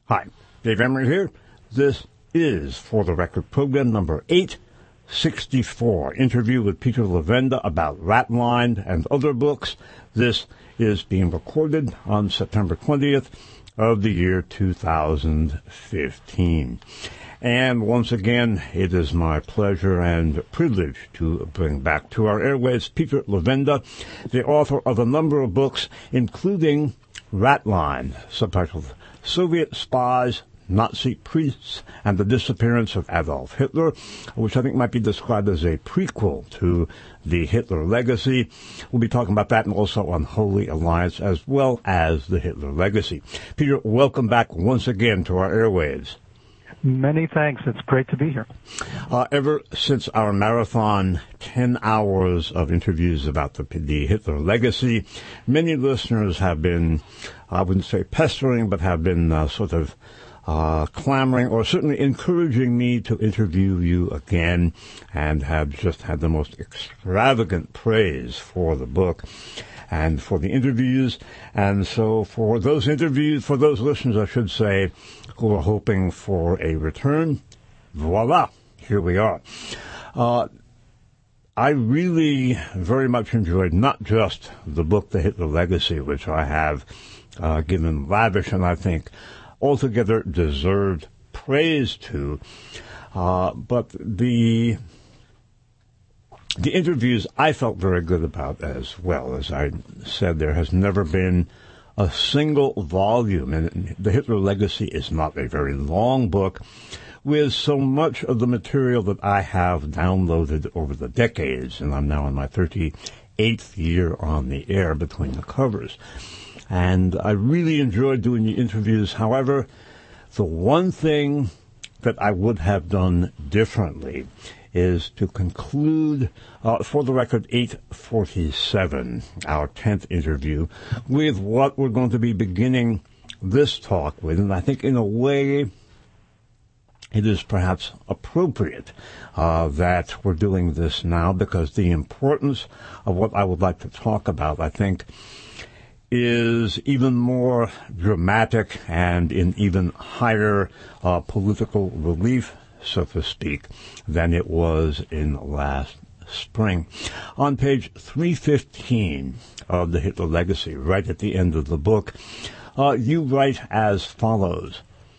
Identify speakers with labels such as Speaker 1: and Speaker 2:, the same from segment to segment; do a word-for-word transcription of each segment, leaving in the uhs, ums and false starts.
Speaker 1: Hi, Dave Emery here. This is For the Record program number eight sixty-four, interview with Peter Levenda about Ratline and other books. This is being recorded on September twentieth of the year two thousand fifteen. And once again, it is my pleasure and privilege to bring back to our airwaves Peter Levenda, the author of a number of books, including Ratline, subtitled Soviet Spies, Nazi Priests, and the Disappearance of Adolf Hitler, which I think might be described as a prequel to the Hitler Legacy. We'll be talking about that and also Unholy Alliance as well as the Hitler Legacy. Peter, welcome back once again to our airwaves.
Speaker 2: Many thanks. It's great to be here.
Speaker 1: Uh, ever since our marathon, ten hours of interviews about the, the Hitler Legacy, many listeners have been, I wouldn't say pestering, but have been uh, sort of uh, clamoring or certainly encouraging me to interview you again, and have just had the most extravagant praise for the book and for the interviews. And so for those interviews, for those listeners, I should say, who are hoping for a return, voila, here we are. Uh, I really very much enjoyed not just the book, The Hitler Legacy, which I have uh, given lavish and I think altogether deserved praise to, uh, but the the interviews I felt very good about as well. As I said, there has never been a single volume, and The Hitler Legacy is not a very long book, with so much of the material that I have downloaded over the decades, and I'm now in my thirty-eighth year on the air between the covers. And I really enjoyed doing the interviews. However, the one thing that I would have done differently is to conclude, uh, for the record, eight forty-seven, our tenth interview, with what we're going to be beginning this talk with. And I think in a way it is perhaps appropriate uh, that we're doing this now, because the importance of what I would like to talk about, I think, is even more dramatic and in even higher uh, political relief, so to speak, than it was in last spring. On page three fifteen of The Hitler Legacy, right at the end of the book, uh, you write as follows: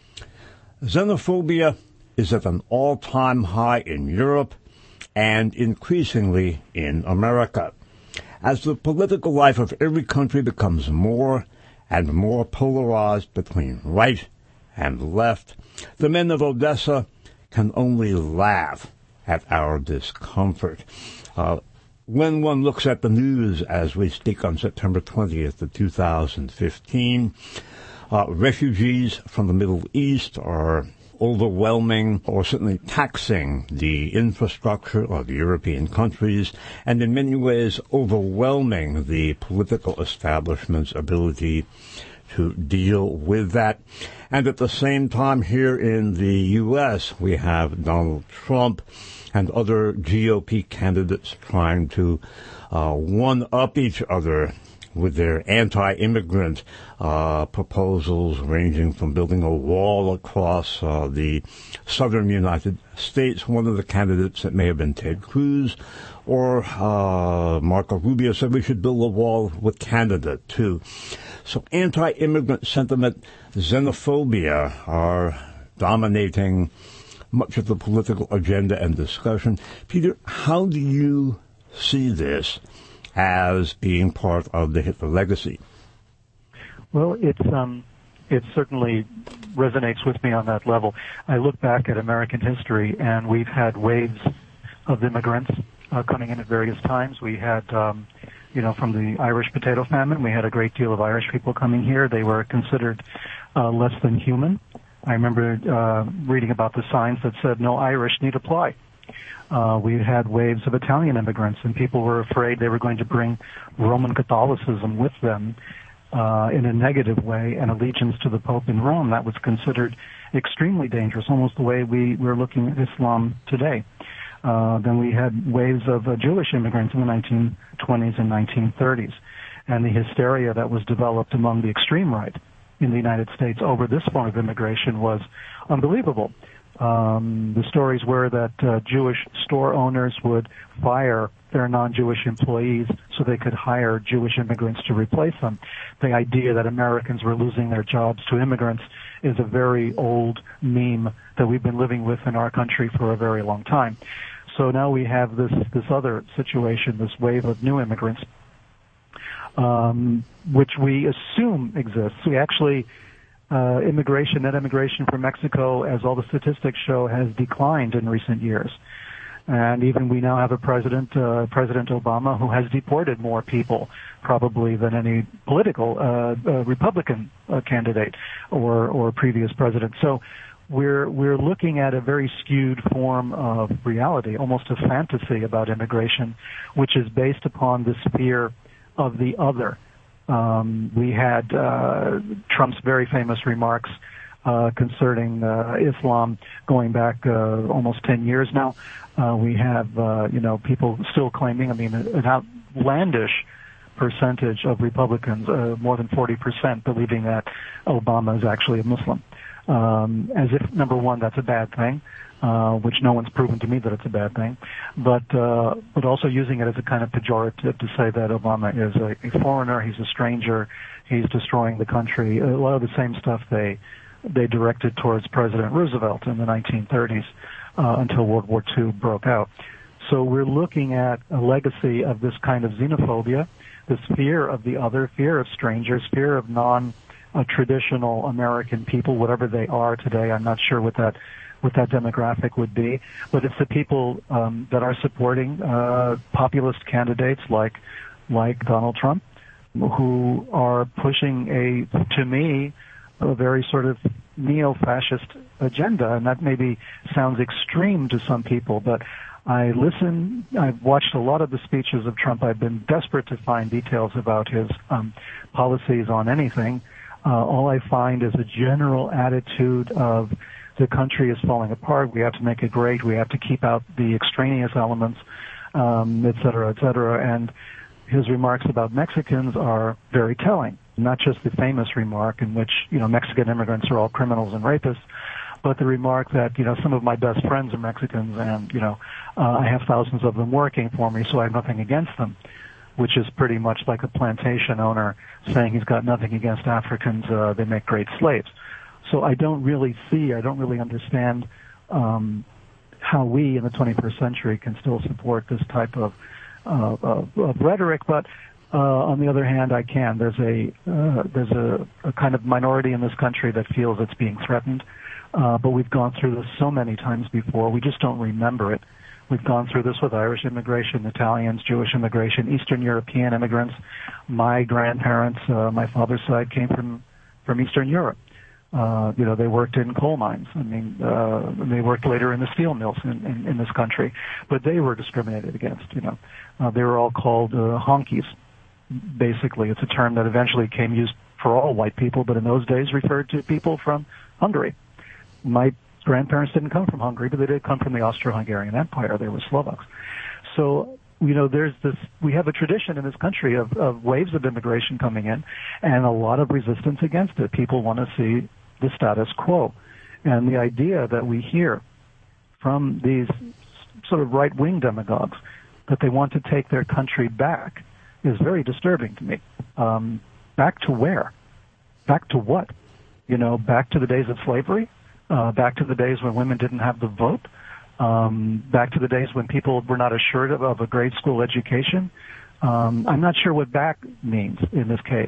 Speaker 1: Xenophobia is at an all-time high in Europe and increasingly in America. As the political life of every country becomes more and more polarized between right and left, the men of Odessa can only laugh at our discomfort. Uh, when one looks at the news as we speak on September twentieth of two thousand fifteen, uh, refugees from the Middle East are overwhelming or certainly taxing the infrastructure of European countries, and in many ways overwhelming the political establishment's ability to deal with that. And at the same time, here in the U S, we have Donald Trump and other G O P candidates trying to uh, one-up each other with their anti-immigrant uh, proposals, ranging from building a wall across uh, the southern United States. One of the candidates, it may have been Ted Cruz, or uh, Marco Rubio, said we should build a wall with Canada, too. So anti-immigrant sentiment, xenophobia are dominating much of the political agenda and discussion. Peter, how do you see this as being part of the Hitler Legacy?
Speaker 2: Well, it's um, it certainly resonates with me on that level. I look back at American history, and we've had waves of immigrants uh, coming in at various times. We had, um, you know, from the Irish potato famine, we had a great deal of Irish people coming here. They were considered uh, less than human. I remember uh, reading about the signs that said, "No Irish need apply." Uh, we had waves of Italian immigrants, and people were afraid they were going to bring Roman Catholicism with them uh, in a negative way, and allegiance to the Pope in Rome. That was considered extremely dangerous, almost the way we, we're looking at Islam today. Uh, then we had waves of uh, Jewish immigrants in the nineteen twenties and nineteen thirties, and the hysteria that was developed among the extreme right in the United States over this form of immigration was unbelievable. Um, the stories were that uh, Jewish store owners would fire their non-Jewish employees so they could hire Jewish immigrants to replace them. The idea that Americans were losing their jobs to immigrants is a very old meme that we've been living with in our country for a very long time. So now we have this, this other situation, this wave of new immigrants, um, which we assume exists. We actually Uh, immigration, net immigration from Mexico, as all the statistics show, has declined in recent years. And even we now have a president, uh, President Obama, who has deported more people probably than any political uh, uh, Republican uh, candidate or, or previous president. So we're we're looking at a very skewed form of reality, almost a fantasy about immigration, which is based upon this fear of the other. Um, we had uh, Trump's very famous remarks uh, concerning uh, Islam going back uh, almost ten years now. Uh, we have, uh, you know, people still claiming, I mean, an outlandish percentage of Republicans, uh, more than forty percent, believing that Obama is actually a Muslim. Um, as if, number one, that's a bad thing. Uh, which no one's proven to me that it's a bad thing, but uh, but also using it as a kind of pejorative to say that Obama is a, a foreigner, he's a stranger, he's destroying the country. A lot of the same stuff they they directed towards President Roosevelt in the nineteen thirties uh, until World War Two broke out. So we're looking at a legacy of this kind of xenophobia, this fear of the other, fear of strangers, fear of non-traditional American people, whatever they are today. I'm not sure what that what that demographic would be, but it's the people um, that are supporting uh, populist candidates like like Donald Trump, who are pushing a, to me, a very sort of neo-fascist agenda, and that maybe sounds extreme to some people, but I listen, I've watched a lot of the speeches of Trump. I've been desperate to find details about his um, policies on anything. Uh, all I find is a general attitude of the country is falling apart. We have to make it great. We have to keep out the extraneous elements, um, et cetera, et cetera. And his remarks about Mexicans are very telling. Not just the famous remark in which, you know, Mexican immigrants are all criminals and rapists, but the remark that, you know, some of my best friends are Mexicans and, you know, uh, I have thousands of them working for me, so I have nothing against them, which is pretty much like a plantation owner saying he's got nothing against Africans. Uh, they make great slaves. So I don't really see, I don't really understand um, how we in the twenty-first century can still support this type of, uh, of, of rhetoric. But uh, on the other hand, I can. There's a uh, there's a, a kind of minority in this country that feels it's being threatened. Uh, but we've gone through this so many times before, we just don't remember it. We've gone through this with Irish immigration, Italians, Jewish immigration, Eastern European immigrants. My grandparents, uh, my father's side, came from from Eastern Europe. Uh, you know, they worked in coal mines. I mean, uh, they worked later in the steel mills in, in, in this country, but they were discriminated against. You know, uh, they were all called uh, honkies. Basically, it's a term that eventually came used for all white people, but in those days referred to people from Hungary. My grandparents didn't come from Hungary, but they did come from the Austro-Hungarian Empire. They were Slovaks. So, you know, there's this, we have a tradition in this country of, of waves of immigration coming in and a lot of resistance against it. People want to see the status quo. And the idea that we hear from these sort of right-wing demagogues that they want to take their country back is very disturbing to me. Um, back to where? Back to what? You know, back to the days of slavery? Uh, back to the days when women didn't have the vote? Um, back to the days when people were not assured of, of a grade school education? Um, I'm not sure what back means in this case.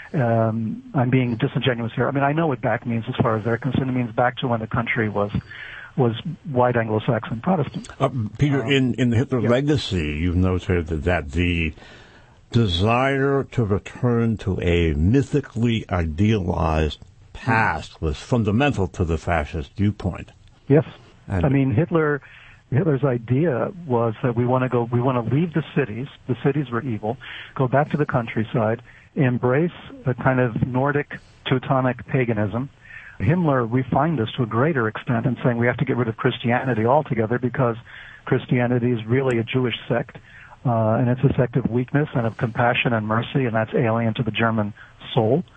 Speaker 2: Um, I'm being disingenuous here. I mean, I know what back means as far as they're concerned. It means back to when the country was was white Anglo-Saxon Protestant.
Speaker 1: Uh, Peter, um, in, in the Hitler
Speaker 2: yeah.
Speaker 1: legacy, you've noted that the desire to return to a mythically idealized past was fundamental to the fascist viewpoint.
Speaker 2: Yes.
Speaker 1: And
Speaker 2: I mean, Hitler, Hitler's idea was that we want to go, we want to leave the cities, the cities were evil, go back to the countryside, embrace a kind of Nordic Teutonic paganism. Himmler refined this to a greater extent in saying we have to get rid of Christianity altogether because Christianity is really a Jewish sect, uh, and it's a sect of weakness and of compassion and mercy, and that's alien to the German soul.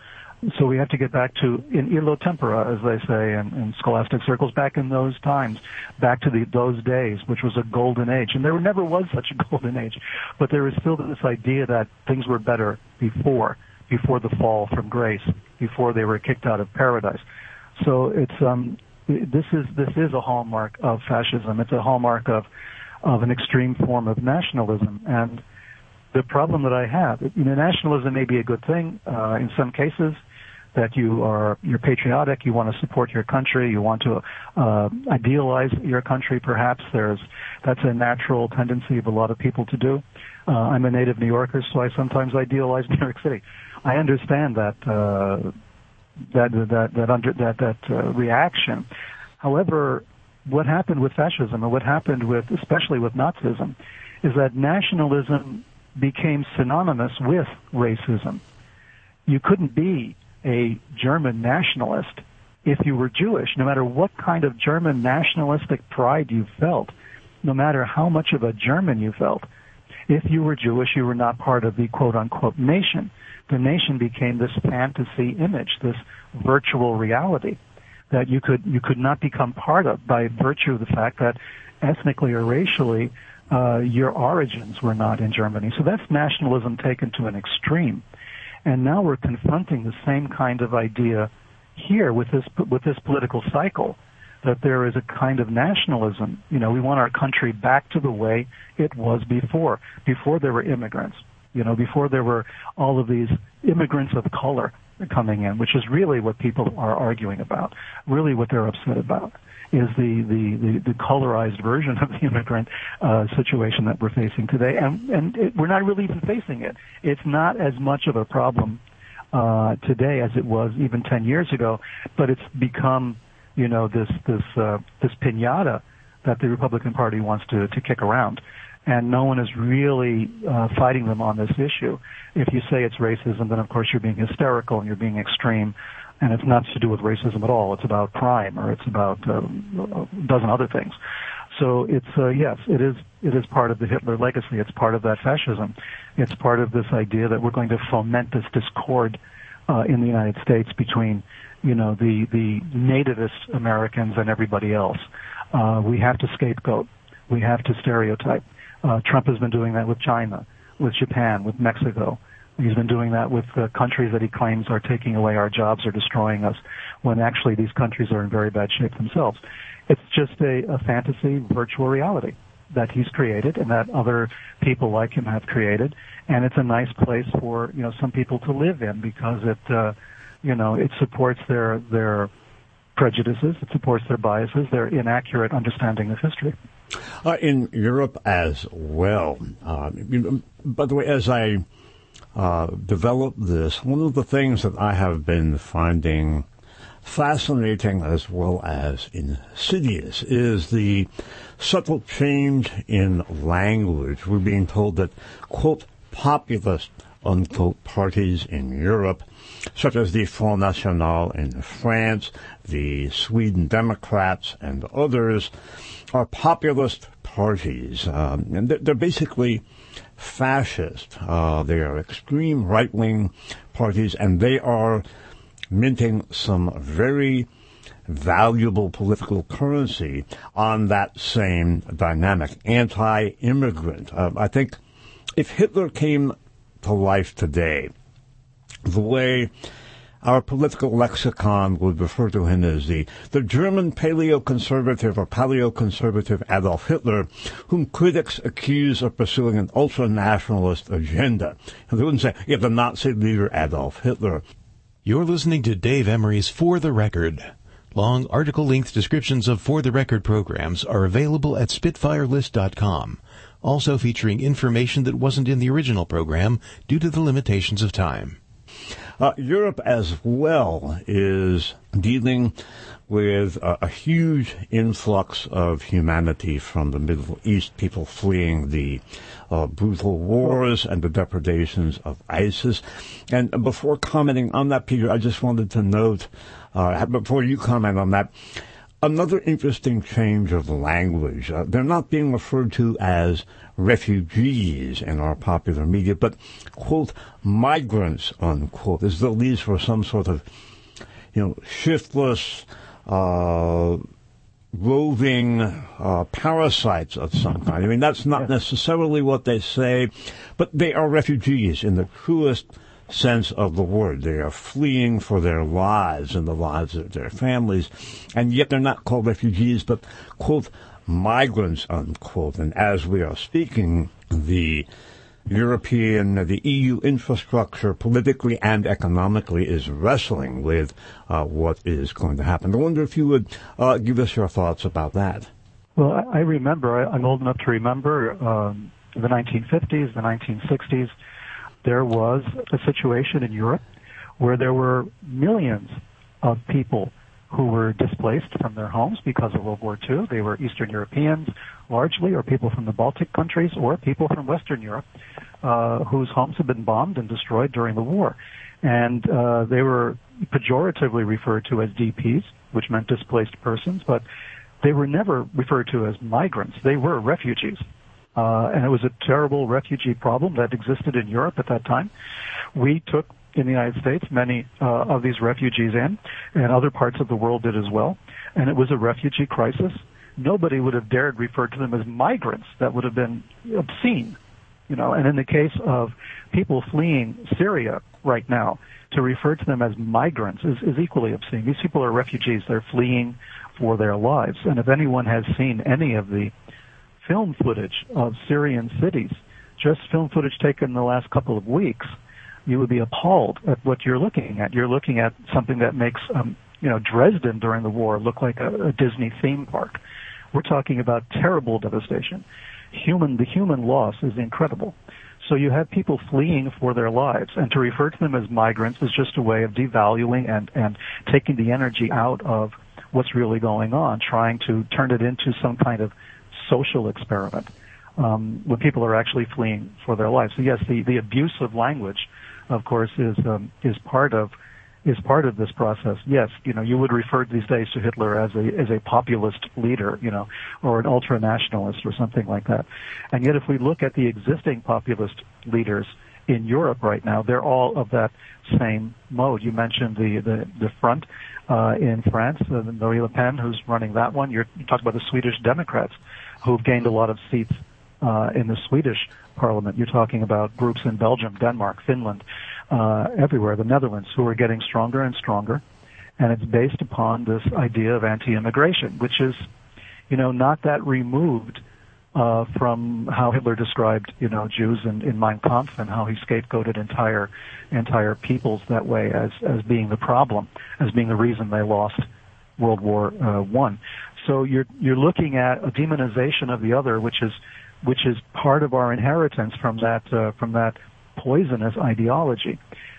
Speaker 2: so we have to get back to in illo tempora, as they say in, in scholastic circles, back in those times, back to the, those days, which was a golden age. And there never was such a golden age, but there is still this idea that things were better before, before the fall from grace, before they were kicked out of paradise. So it's um, this is this is a hallmark of fascism. It's a hallmark of of an extreme form of nationalism. And the problem that I have, you know, nationalism may be a good thing uh, in some cases, that you are you're patriotic, you want to support your country, you want to uh, idealize your country. Perhaps there's that's a natural tendency of a lot of people to do. Uh, I'm a native New Yorker, so I sometimes idealize New York City. I understand that uh, that that that under that that uh, reaction. However, what happened with fascism, or what happened with especially with Nazism, is that nationalism became synonymous with racism. You couldn't be a German nationalist if you were Jewish, no matter what kind of German nationalistic pride you felt, no matter how much of a German you felt. If you were Jewish, you were not part of the quote-unquote nation. The nation became this fantasy image, this virtual reality that you could you could not become part of by virtue of the fact that ethnically or racially Uh, your origins were not in Germany. So that's nationalism taken to an extreme. And now we're confronting the same kind of idea here with this with this political cycle, that there is a kind of nationalism. You know, we want our country back to the way it was before, before there were immigrants, you know, before there were all of these immigrants of color coming in, which is really what people are arguing about, really what they're upset about. Is the, the, the, the colorized version of the immigrant uh, situation that we're facing today. And, and it, we're not really even facing it. It's not as much of a problem uh, today as it was even ten years ago, but it's become, you know, this this uh, this piñata that the Republican Party wants to, to kick around. And no one is really uh, fighting them on this issue. If you say it's racism, then of course you're being hysterical and you're being extreme. And it's not to do with racism at all. It's about crime, or it's about uh, a dozen other things. So it's uh, yes, it is it is part of the Hitler legacy. It's part of that fascism. It's part of this idea that we're going to foment this discord uh, in the United States between, you know, the the nativist Americans and everybody else. Uh, we have to scapegoat. We have to stereotype. Uh, Trump has been doing that with China, with Japan, with Mexico. He's been doing that with uh, countries that he claims are taking away our jobs or destroying us, when actually these countries are in very bad shape themselves. It's just a, a fantasy virtual reality that he's created and that other people like him have created. And it's a nice place for, you know, some people to live in because it, uh, you know, it supports their, their prejudices, it supports their biases, their inaccurate understanding of history.
Speaker 1: Uh, in Europe as well. Uh, you know, by the way, as I Uh, develop this, one of the things that I have been finding fascinating as well as insidious is the subtle change in language. We're being told that, quote, populist, unquote, parties in Europe, such as the Front National in France, the Sweden Democrats, and others, are populist parties. Um, and they're basically fascist. Uh, they are extreme right-wing parties, and they are minting some very valuable political currency on that same dynamic, anti-immigrant. Uh, I think if Hitler came to life today, the way our political lexicon would refer to him as the, the German paleoconservative or paleoconservative Adolf Hitler, whom critics accuse of pursuing an ultra-nationalist agenda. And they wouldn't say, yeah, the Nazi leader Adolf Hitler.
Speaker 3: You're listening to Dave Emery's For the Record. Long article-length descriptions of For the Record programs are available at spitfire list dot com, also featuring information that wasn't in the original program due to the limitations of time.
Speaker 1: Uh, Europe as well is dealing with uh, a huge influx of humanity from the Middle East, people fleeing the uh, brutal wars and the depredations of ISIS. And before commenting on that, Peter, I just wanted to note, uh, before you comment on that, another interesting change of language. Uh, they're not being referred to as refugees in our popular media, but, quote, migrants, unquote, as though these were some sort of, you know, shiftless, uh, roving uh, parasites of some kind. I mean, that's not necessarily what they say, but they are refugees in the truest sense of the word. They are fleeing for their lives and the lives of their families, and yet they're not called refugees, but, quote, migrants, unquote. And as we are speaking, the European, the E U infrastructure, politically and economically, is wrestling with uh, what is going to happen. I wonder if you would uh, give us your thoughts about that.
Speaker 2: Well, I remember, I'm old enough to remember um, the nineteen fifties, the nineteen sixties. There was a situation in Europe where there were millions of people who were displaced from their homes because of World War Two. They were Eastern Europeans largely, or people from the Baltic countries, or people from Western Europe uh, whose homes had been bombed and destroyed during the war. And uh, they were pejoratively referred to as D Ps, which meant displaced persons, but they were never referred to as migrants. They were refugees. Uh, and it was a terrible refugee problem that existed in Europe at that time. We took, in the United States, many uh, of these refugees in, and other parts of the world did as well. And it was a refugee crisis. Nobody would have dared refer to them as migrants. That would have been obscene, you know. And in the case of people fleeing Syria right now, to refer to them as migrants is, is equally obscene. These people are refugees. They're fleeing for their lives. And if anyone has seen any of the film footage of Syrian cities, just film footage taken in the last couple of weeks, you would be appalled at what you're looking at. You're looking at something that makes, um, you know, Dresden during the war look like a, a Disney theme park. We're talking about terrible devastation. Human, the human loss is incredible. So you have people fleeing for their lives, and to refer to them as migrants is just a way of devaluing and, and taking the energy out of what's really going on, trying to turn it into some kind of social experiment um, when people are actually fleeing for their lives. So yes, the, the abuse of language, of course, is um, is part of is part of this process. Yes, you know, you would refer these days to Hitler as a as a populist leader, you know, or an ultranationalist or something like that. And yet, if we look at the existing populist leaders in Europe right now, they're all of that same mode. You mentioned the the, the front uh, in France, uh, Marie Le Pen, who's running that one. You're, you talked about the Swedish Democrats, who've gained a lot of seats uh, in the Swedish parliament. You're talking about groups in Belgium, Denmark, Finland, uh, everywhere, the Netherlands, who are getting stronger and stronger. And it's based upon this idea of anti-immigration, which is, you know, not that removed uh, from how Hitler described, you know, Jews in, in Mein Kampf, and how he scapegoated entire entire peoples that way as, as being the problem, as being the reason they lost World War uh, One. So you're you're looking at a demonization of the other, which is which is part of our inheritance from that uh, from that poisonous ideology.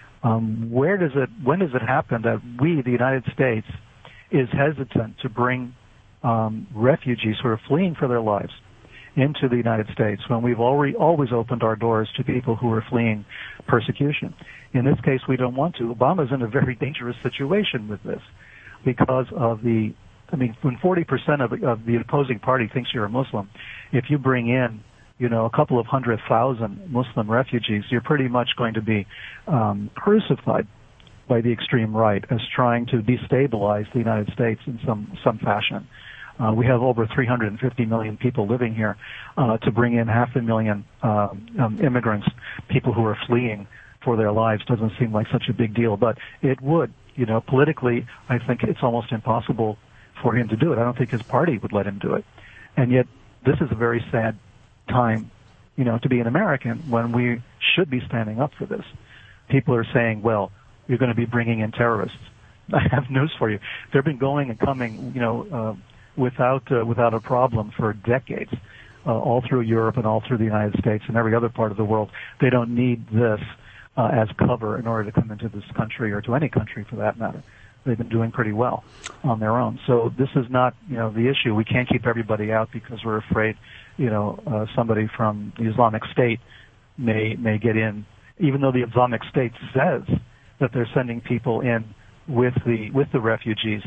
Speaker 2: Um, where does it when does it happen that we, the United States, is hesitant to bring um, refugees who are fleeing for their lives into the United States when we've already always opened our doors to people who are fleeing persecution? In this case, we don't want to. Obama's in a very dangerous situation with this because of the I mean, when forty percent of, of the opposing party thinks you're a Muslim, if you bring in, you know, a couple of hundred thousand Muslim refugees, you're pretty much going to be um, crucified by the extreme right as trying to destabilize the United States in some, some fashion. Uh, we have over three hundred fifty million people living here. Uh, to bring in half a million uh, um, immigrants, people who are fleeing for their lives, doesn't seem like such a big deal, but it would. You know, politically, I think it's almost impossible for him to do it. I don't think his party would let him do it. And yet, this is a very sad time, you know, to be an American when we should be standing up for this. People are saying, well, you're going to be bringing in terrorists. I have news for you. They've been going and coming, you know, uh, without uh, without a problem for decades, uh, all through Europe and all through the United States and every other part of the world. They don't need this uh, as cover in order to come into this country or to any country for that matter. They've been doing pretty well on their own. So this is not, you know, the issue. We can't keep everybody out because we're afraid, you know, uh, somebody from the Islamic State may may get in, even though the Islamic State says that they're sending people in with the with the refugees.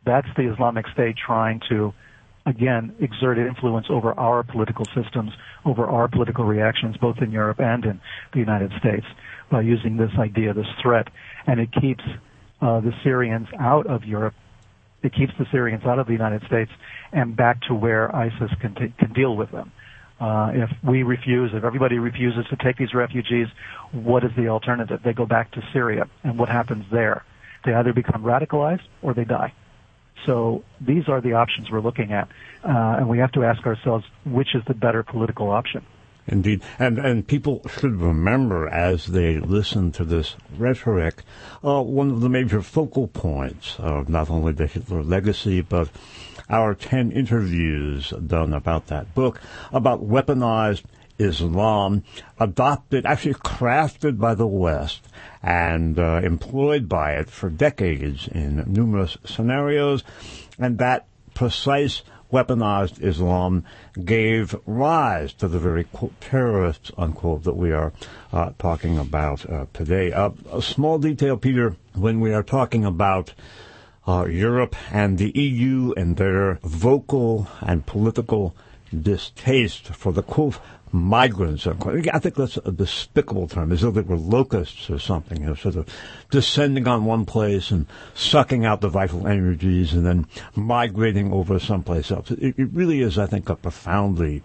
Speaker 2: That's the Islamic State trying to, again, exert influence over our political systems, over our political reactions, both in Europe and in the United States, by using this idea, this threat. And it keeps uh, the Syrians out of Europe. It keeps the Syrians out of the United States and back to where ISIS can, t- can deal with them. Uh, if we refuse, if everybody refuses to take these refugees, what is the alternative? They go back to Syria. And what happens there? They either become radicalized or they die. So these are the options we're looking at. Uh, and we have to ask ourselves, which is the better political option?
Speaker 1: Indeed. And and people should remember as they listen to this rhetoric, uh, one of the major focal points of not only the Hitler legacy, but our ten interviews done about that book, about weaponized Islam, adopted, actually crafted by the West and uh, employed by it for decades in numerous scenarios, and that precise weaponized Islam gave rise to the very, quote, terrorists, unquote, that we are uh, talking about uh, today. Uh, a small detail, Peter, when we are talking about uh, Europe and the E U and their vocal and political distaste for the, quote, migrants. I think that's a despicable term, as though they were locusts or something, you know, sort of descending on one place and sucking out the vital energies and then migrating over someplace else. It, it really is, I think, a profoundly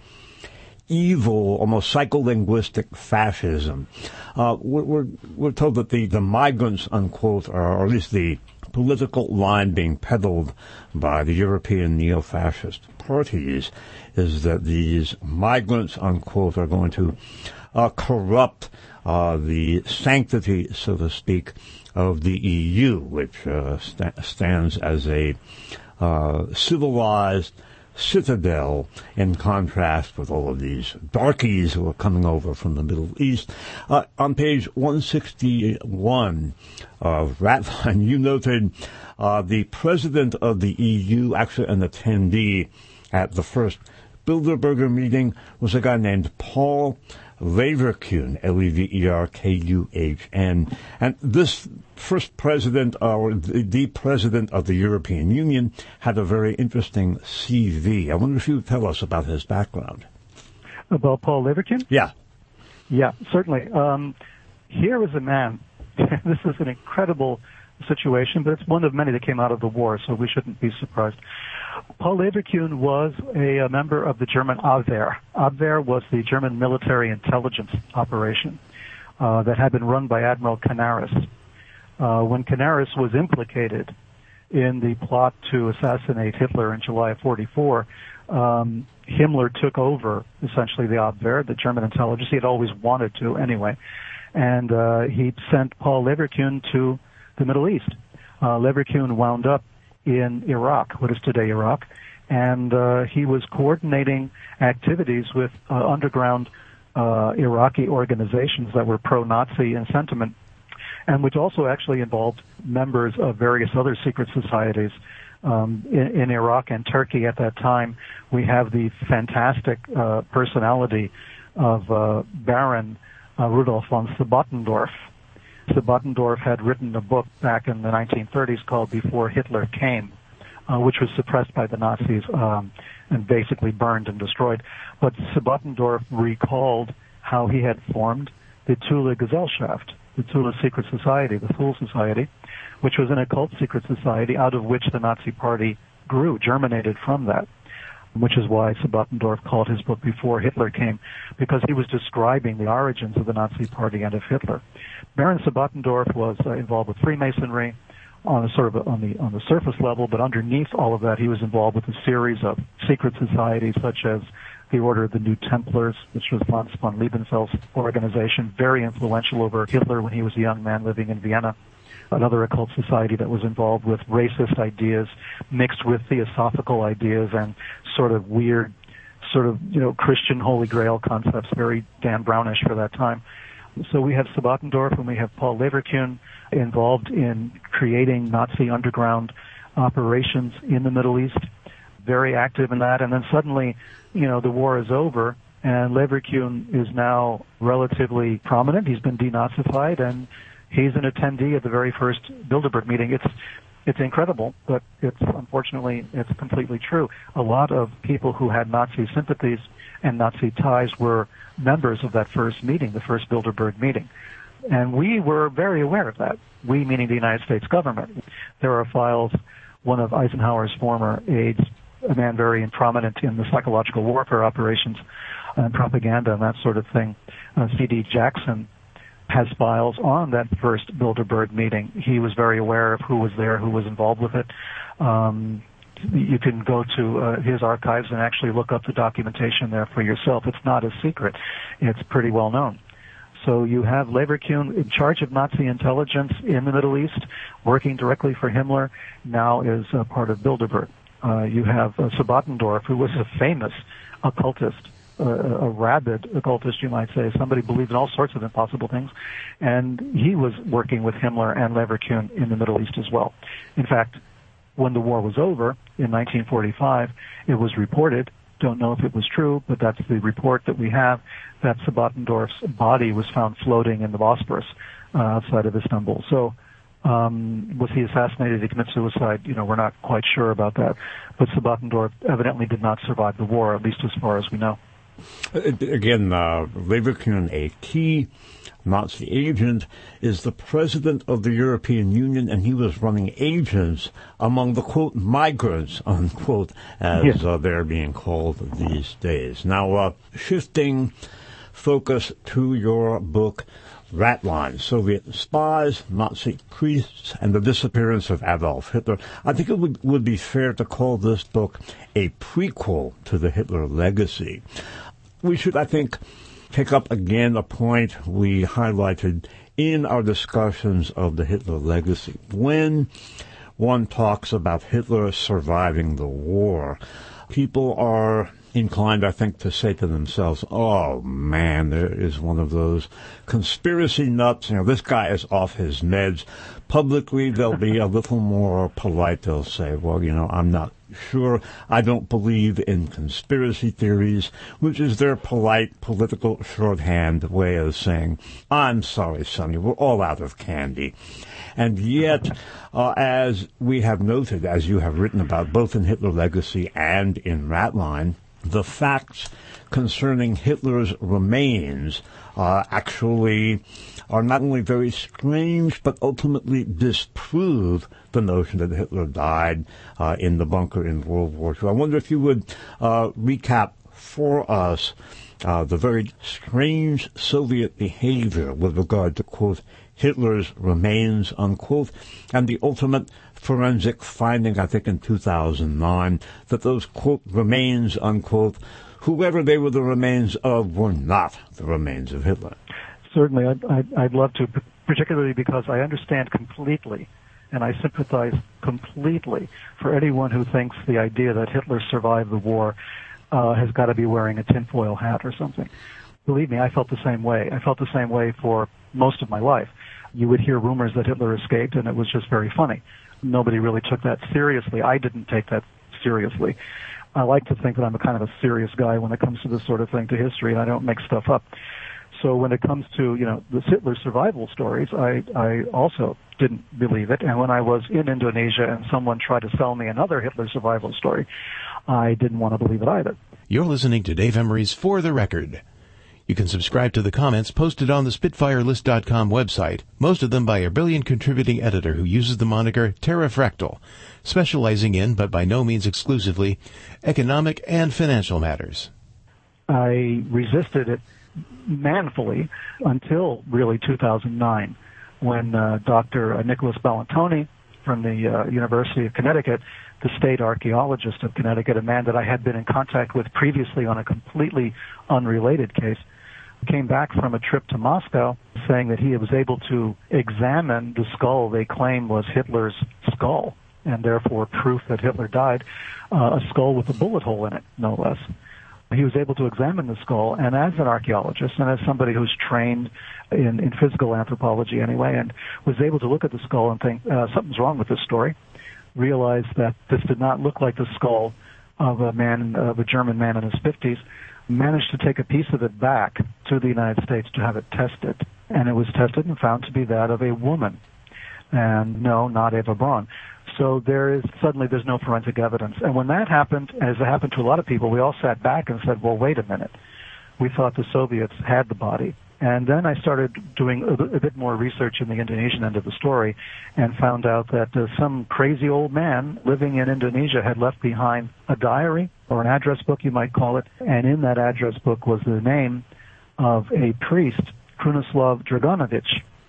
Speaker 1: evil, almost psycholinguistic fascism. Uh, we're, we're, we're told that the, the migrants, unquote, are, or at least the political line being peddled by the European neo-fascist parties, is that these migrants, unquote, are going to uh, corrupt uh, the sanctity, so to speak, of the E U, which uh, st- stands as a uh, civilized citadel in contrast with all of these darkies who are coming over from the Middle East. Uh, on page one sixty-one of Ratline, you noted uh, the president of the E U, actually an attendee at the first Bilderberger meeting, was a guy named Paul Leverkuhn, L E V E R K U H N. And this first president, or the, the president of the European Union, had a very interesting C V. I wonder if you would tell us about his background.
Speaker 2: About Paul Leverkuhn?
Speaker 1: Yeah.
Speaker 2: Yeah, certainly. Um, here is a man. This is an incredible situation, but it's one of many that came out of the war, so we shouldn't be surprised. Paul Leverkuhn was a, a member of the German Abwehr. Abwehr was the German military intelligence operation uh, that had been run by Admiral Canaris. Uh, when Canaris was implicated in the plot to assassinate Hitler in July of forty-four, um, Himmler took over essentially the Abwehr, the German intelligence. He had always wanted to anyway. And uh, he sent Paul Leverkuhn to the Middle East. Uh, Leverkuhn wound up in Iraq, what is today Iraq, and uh, he was coordinating activities with uh, underground uh, Iraqi organizations that were pro-Nazi in sentiment, and which also actually involved members of various other secret societies. Um, in, in Iraq and Turkey at that time, we have the fantastic uh, personality of uh, Baron uh, Rudolf von Sebottendorf. Sebottendorf had written a book back in the nineteen thirties called Before Hitler Came, uh, which was suppressed by the Nazis um, and basically burned and destroyed. But Sebottendorf recalled how he had formed the Thule Gesellschaft, the Thule Secret Society, the Thule Society, which was an occult secret society out of which the Nazi Party grew, germinated from that, which is why Sebottendorf called his book Before Hitler Came, because he was describing the origins of the Nazi Party and of Hitler. Baron Sebottendorf was uh, involved with Freemasonry on a sort of on the on the surface level, but underneath all of that, he was involved with a series of secret societies, such as the Order of the New Templars, which was Franz von Liebenfeld's organization, very influential over Hitler when he was a young man living in Vienna. Another occult society that was involved with racist ideas mixed with theosophical ideas and sort of weird, sort of, you know, Christian Holy Grail concepts, very Dan Brownish for that time. So we have Sebottendorf and we have Paul Leverkuhn involved in creating Nazi underground operations in the Middle East, very active in that. And then suddenly, you know, the war is over and Leverkuhn is now relatively prominent. He's been denazified and he's an attendee at the very first Bilderberg meeting. It's It's incredible, but it's unfortunately, it's completely true. A lot of people who had Nazi sympathies and Nazi ties were members of that first meeting, the first Bilderberg meeting. And we were very aware of that, we meaning the United States government. There are files, one of Eisenhower's former aides, a man very prominent in the psychological warfare operations and propaganda and that sort of thing, uh, C D Jackson, has files on that first Bilderberg meeting. He was very aware of who was there, who was involved with it. Um, you can go to uh, his archives and actually look up the documentation there for yourself. It's not a secret. It's pretty well known. So you have Leverkusen in charge of Nazi intelligence in the Middle East, working directly for Himmler, now is uh, part of Bilderberg. Uh, you have uh, Sabbatendorf, who was a famous occultist, uh, a rabid occultist, you might say. Somebody believed in all sorts of impossible things. And he was working with Himmler and Leverkusen in the Middle East as well. In fact, when the war was over in nineteen forty-five, it was reported, don't know if it was true, but that's the report that we have, that Sabbatendorf's body was found floating in the Bosporus uh, outside of Istanbul. So um, was he assassinated? Did he commit suicide? You know, we're not quite sure about that. But Sabbatendorf evidently did not survive the war, at least as far as we know.
Speaker 1: Again, uh, Leverkusen, a key Nazi agent, is the president of the European Union, and he was running agents among the, quote, migrants, unquote, as yes. uh, they're being called these days. Now, uh, shifting focus to your book, Ratline, Soviet Spies, Nazi Priests, and the Disappearance of Adolf Hitler. I think it would, would be fair to call this book a prequel to the Hitler legacy. We should, I think, pick up again a point we highlighted in our discussions of the Hitler legacy. When one talks about Hitler surviving the war, people are inclined, I think, to say to themselves, oh, man, there is one of those conspiracy nuts. You know, this guy is off his meds. Publicly, they'll be a little more polite. They'll say, well, you know, I'm not sure. I don't believe in conspiracy theories, which is their polite political shorthand way of saying, I'm sorry, Sonny, we're all out of candy. And yet, uh, as we have noted, as you have written about both in Hitler Legacy and in Ratline, the facts concerning Hitler's remains uh, actually are not only very strange, but ultimately disprove the notion that Hitler died uh, in the bunker in World War Two. I wonder if you would uh, recap for us uh, the very strange Soviet behavior with regard to, quote, Hitler's remains, unquote, and the ultimate forensic finding, I think in two thousand nine, that those, quote, remains, unquote, whoever they were the remains of, were not the remains of Hitler.
Speaker 2: Certainly, I'd, I'd, I'd love to, particularly because I understand completely, and I sympathize completely for anyone who thinks the idea that Hitler survived the war uh, has got to be wearing a tinfoil hat or something. Believe me, I felt the same way. I felt the same way for most of my life. You would hear rumors that Hitler escaped, and it was just very funny. Nobody really took that seriously. I didn't take that seriously. I like to think that I'm a kind of a serious guy when it comes to this sort of thing, to history, and I don't make stuff up. So when it comes to, you know, the Hitler survival stories, I, I also didn't believe it. And when I was in Indonesia and someone tried to sell me another Hitler survival story, I didn't want to believe it either.
Speaker 3: You're listening to Dave Emery's For the Record. You can subscribe to the comments posted on the Spitfire List dot com website, most of them by a brilliant contributing editor who uses the moniker Terrafractal, specializing in, but by no means exclusively, economic and financial matters.
Speaker 2: I resisted it manfully until really two thousand nine, when uh, Doctor Nicholas Ballantoni from the uh, University of Connecticut, the state archaeologist of Connecticut, a man that I had been in contact with previously on a completely unrelated case, came back from a trip to Moscow saying that he was able to examine the skull they claim was Hitler's skull, and therefore proof that Hitler died, uh, a skull with a bullet hole in it, no less. He was able to examine the skull, and as an archaeologist, and as somebody who's trained in, in physical anthropology anyway, and was able to look at the skull and think, uh, something's wrong with this story, realized that this did not look like the skull of a man, of a German man in his fifties, managed to take a piece of it back to the United States to have it tested. And it was tested and found to be that of a woman. And no, not Eva Braun. So there is suddenly there's no forensic evidence. And when that happened, as it happened to a lot of people, we all sat back and said, well, wait a minute. We thought the Soviets had the body. And then I started doing a, a bit more research in the Indonesian end of the story and found out that uh, some crazy old man living in Indonesia had left behind a diary, or an address book, you might call it. And in that address book was the name of a priest, Krunoslav Draganovic,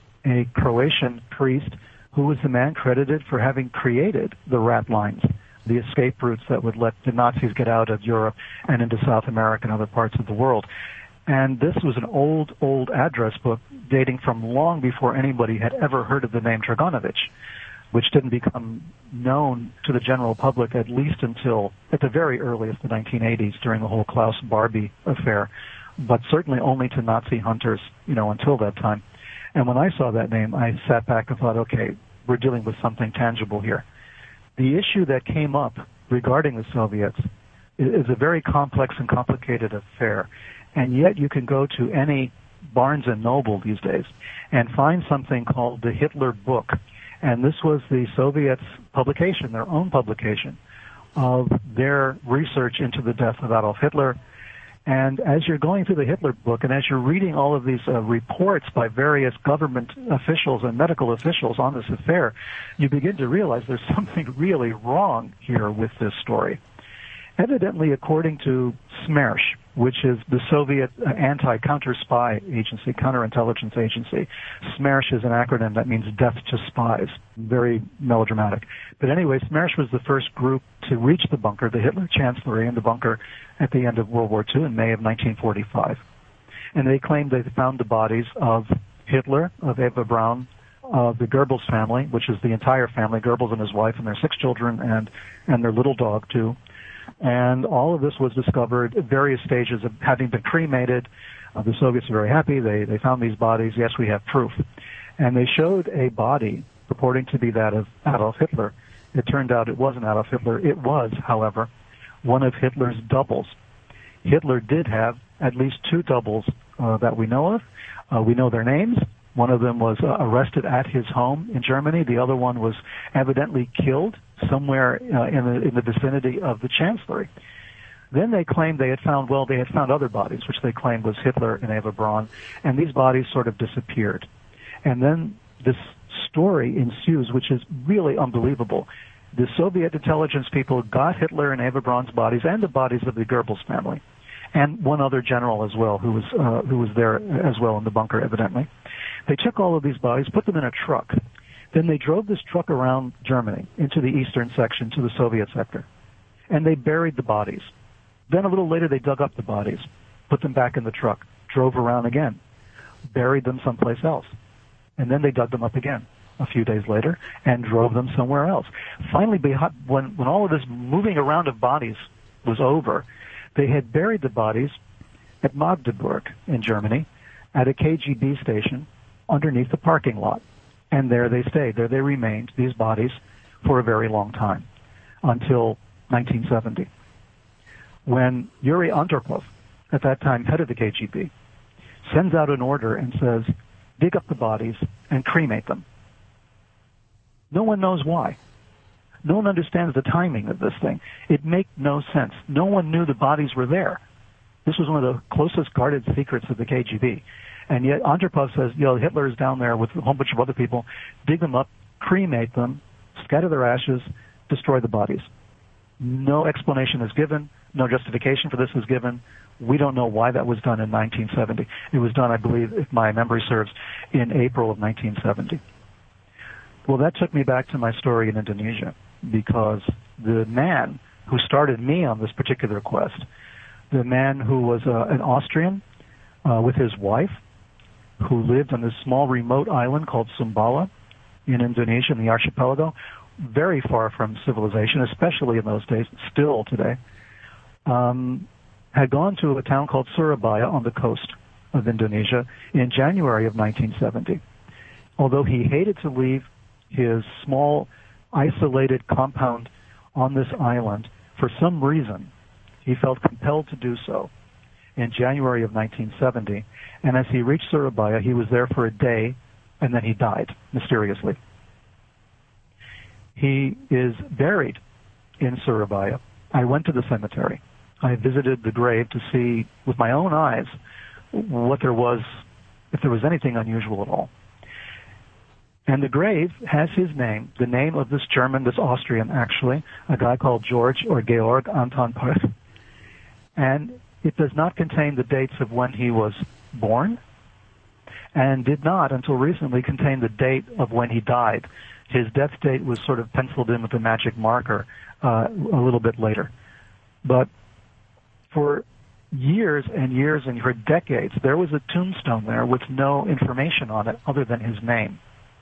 Speaker 2: a Croatian priest who was the man credited for having created the rat lines, the escape routes that would let the Nazis get out of Europe and into South America and other parts of the world. And this was an old, old address book dating from long before anybody had ever heard of the name Draganovic, which didn't become known to the general public at least until, at the very earliest, the nineteen eighties, during the whole Klaus Barbie affair, but certainly only to Nazi hunters, you know, until that time. And when I saw that name, I sat back and thought, okay, we're dealing with something tangible here. The issue that came up regarding the Soviets is a very complex and complicated affair. And yet you can go to any Barnes and Noble these days and find something called the Hitler Book. And this was the Soviets' publication, their own publication, of their research into the death of Adolf Hitler. And as you're going through the Hitler Book and as you're reading all of these uh, reports by various government officials and medical officials on this affair, you begin to realize there's something really wrong here with this story. Evidently, according to SMERSH, which is the Soviet uh, anti-counter-spy agency, counterintelligence agency. SMERSH is an acronym that means death to spies. Very melodramatic. But anyway, SMERSH was the first group to reach the bunker, the Hitler Chancellery in the bunker at the end of World War Two in May of nineteen forty-five. And they claimed they found the bodies of Hitler, of Eva Braun, of the Goebbels family, which is the entire family, Goebbels and his wife and their six children and, and their little dog, too. And all of this was discovered at various stages of having been cremated. Uh, the Soviets were very happy. They, they found these bodies. Yes, we have proof. And they showed a body purporting to be that of Adolf Hitler. It turned out it wasn't Adolf Hitler. It was, however, one of Hitler's doubles. Hitler did have at least two doubles uh, that we know of. Uh, we know their names. One of them was uh, arrested at his home in Germany. The other one was evidently killed somewhere uh, in the in the vicinity of the Chancellery. Then they claimed they had found, well, they had found other bodies, which they claimed was Hitler and Eva Braun, and these bodies sort of disappeared. And then this story ensues, which is really unbelievable. The Soviet intelligence people got Hitler and Eva Braun's bodies and the bodies of the Goebbels family, and one other general as well, who was uh, who was there as well in the bunker, evidently. They took all of these bodies, put them in a truck. Then they drove this truck around Germany into the eastern section, to the Soviet sector, and they buried the bodies. Then a little later, they dug up the bodies, put them back in the truck, drove around again, buried them someplace else, and then they dug them up again a few days later and drove them somewhere else. Finally, when, when all of this moving around of bodies was over, they had buried the bodies at Magdeburg in Germany at a K G B station underneath the parking lot. And there they stayed. There they remained, these bodies, for a very long time, until nineteen seventy. When Yuri Andropov, at that time head of the K G B, sends out an order and says, dig up the bodies and cremate them. No one knows why. No one understands the timing of this thing. It made no sense. No one knew the bodies were there. This was one of the closest guarded secrets of the K G B. And yet Andropov says, you know, Hitler is down there with a whole bunch of other people. Dig them up, cremate them, scatter their ashes, destroy the bodies. No explanation is given. No justification for this is given. We don't know why that was done in nineteen seventy. It was done, I believe, if my memory serves, in April of nineteen seventy. Well, that took me back to my story in Indonesia, because the man who started me on this particular quest, the man who was uh, an Austrian uh, with his wife, who lived on this small remote island called Sumbawa in Indonesia, in the archipelago, very far from civilization, especially in those days, still today, um, had gone to a town called Surabaya on the coast of Indonesia in January of nineteen seventy. Although he hated to leave his small, isolated compound on this island, for some reason, he felt compelled to do so in January of nineteen seventy. And as he reached Surabaya, he was there for a day, and then he died, mysteriously. He is buried in Surabaya. I went to the cemetery. I visited the grave to see with my own eyes what there was, if there was anything unusual at all. And the grave has his name, the name of this German, this Austrian actually, a guy called George or Georg Anton Perth. And it does not contain the dates of when he was born, and did not until recently contain the date of when he died. His death date was sort of penciled in with a magic marker uh, a little bit later. But for years and years and for decades, there was a tombstone there with no information on it other than his name.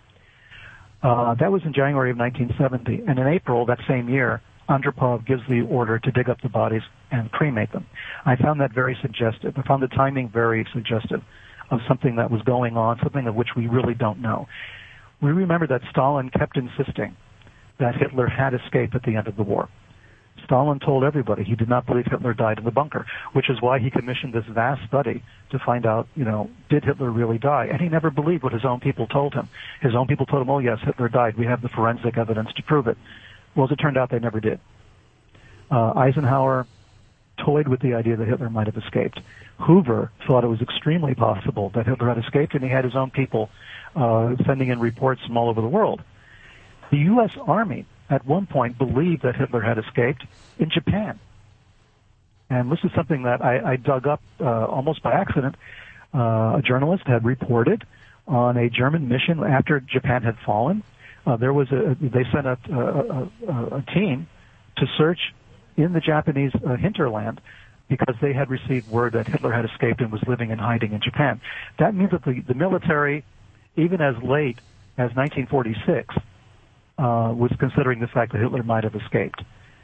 Speaker 2: Uh, that was in January of nineteen seventy. And in April that same year, Andropov gives the order to dig up the bodies and cremate them. I found that very suggestive. I found the timing very suggestive of something that was going on, something of which we really don't know. We remember that Stalin kept insisting that Hitler had escaped at the end of the war. Stalin told everybody he did not believe Hitler died in the bunker, which is why he commissioned this vast study to find out, you know, did Hitler really die? And he never believed what his own people told him. His own people told him, oh, yes, Hitler died. We have the forensic evidence to prove it. Well, as it turned out, they never did. Uh, Eisenhower toyed with the idea that Hitler might have escaped. Hoover thought it was extremely possible that Hitler had escaped, and he had his own people uh, sending in reports from all over the world. The U S Army at one point believed that Hitler had escaped in Japan. And this is something that I, I dug up uh, almost by accident. Uh, a journalist had reported on a German mission after Japan had fallen. Uh, there was a, they sent a, a, a, a team to search in the Japanese uh, hinterland because they had received word that Hitler had escaped and was living in hiding in Japan. That means that the, the military, even as late as nineteen forty-six, uh, was considering the fact that Hitler might have escaped.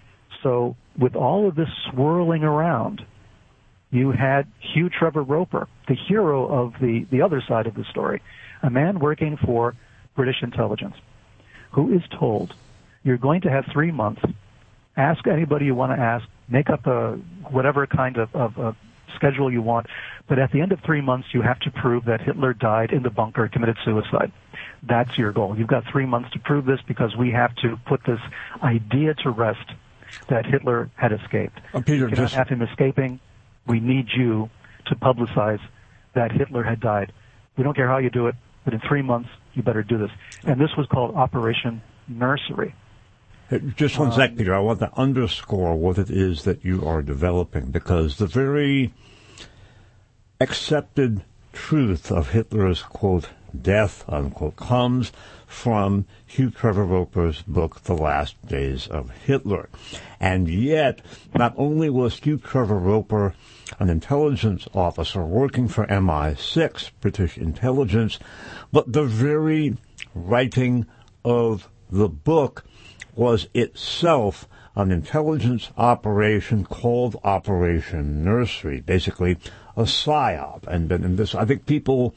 Speaker 2: So with all of this swirling around, you had Hugh Trevor Roper, the hero of the, the other side of the story, a man working for British intelligence, who is told, you're going to have three months, ask anybody you want to ask, make up a whatever kind of, of, of schedule you want, but at the end of three months you have to prove that Hitler died in the bunker, committed suicide. That's your goal. You've got three months to prove this because we have to put this idea to rest that Hitler had escaped.
Speaker 1: Uh, Peter,
Speaker 2: we cannot
Speaker 1: just...
Speaker 2: have him escaping. We need you to publicize that Hitler had died. We don't care how you do it, but in three months you better do this. And this was called Operation Nursery.
Speaker 1: Just one
Speaker 2: um,
Speaker 1: sec, Peter. I want to underscore what it is that you are developing, because the very accepted truth of Hitler's, quote, death, unquote, comes from Hugh Trevor Roper's book, The Last Days of Hitler. And yet, not only was Hugh Trevor Roper an intelligence officer working for M I six, British intelligence, but the very writing of the book was itself an intelligence operation called Operation Nursery, basically a psyop. And, and this, I think people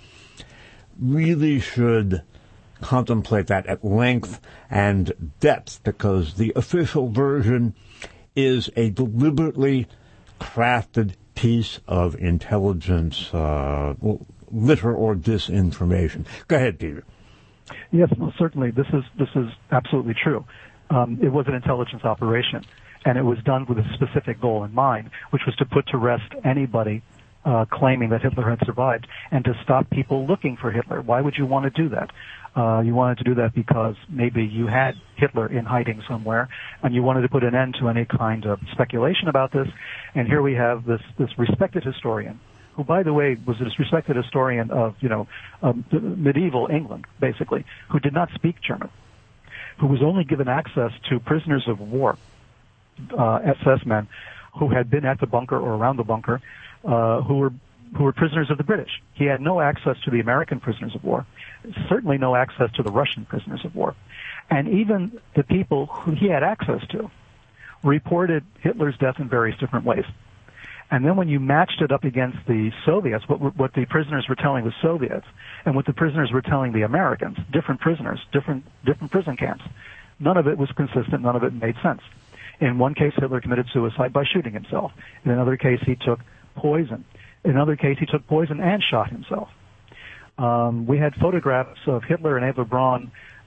Speaker 1: really should contemplate that at length and depth, because the official version is a deliberately crafted piece of intelligence, uh, litter or disinformation. Go ahead, Peter.
Speaker 2: Yes, well, certainly. This is this is absolutely true. Um, it was an intelligence operation, and it was done with a specific goal in mind, which was to put to rest anybody uh, claiming that Hitler had survived, and to stop people looking for Hitler. Why would you want to do that? Uh, you wanted to do that because maybe you had Hitler in hiding somewhere, and you wanted to put an end to any kind of speculation about this. And here we have this, this respected historian, who, by the way, was a respected historian of, you know, um, medieval England, basically, who did not speak German, who was only given access to prisoners of war, uh, S S men, who had been at the bunker or around the bunker, uh, who were who were prisoners of the British. He had no access to the American prisoners of war, certainly no access to the Russian prisoners of war. And even the people who he had access to reported Hitler's death in various different ways. And then when you matched it up against the Soviets, what, what the prisoners were telling the Soviets, and what the prisoners were telling the Americans, different prisoners, different different prison camps, none of it was consistent, none of it made sense. In one case, Hitler committed suicide by shooting himself. In another case, he took poison. In another case, he took poison and shot himself. Um, we had photographs of Hitler and Eva Braun